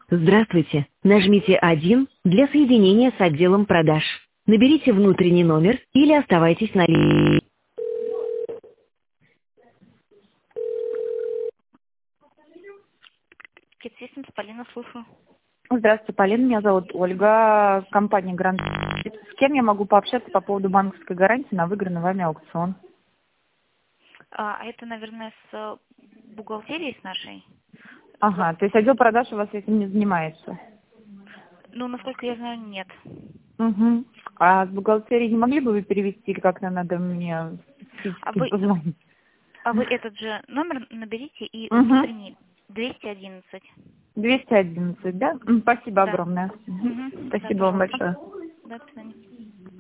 Здравствуйте. Нажмите 1 для соединения с отделом продаж. Наберите внутренний номер или оставайтесь на линии. Китсистем, Полина, слушаю. Здравствуйте, Полина. Меня зовут Ольга. Компания Гранд. С кем я могу пообщаться по поводу банковской гарантии на выигранный вами аукцион? А это, наверное, с бухгалтерией с нашей? Ага, то есть отдел продаж у вас этим не занимается? Ну, насколько я знаю, нет. Угу. А с бухгалтерией не могли бы вы перевести, или как-то надо мне А физически вы, позвонить? а вы этот же номер наберите и Угу. внутренний 211. 211, да? Спасибо Да. огромное. Угу. Да, Спасибо вам пожалуйста. большое. Да, до свидания.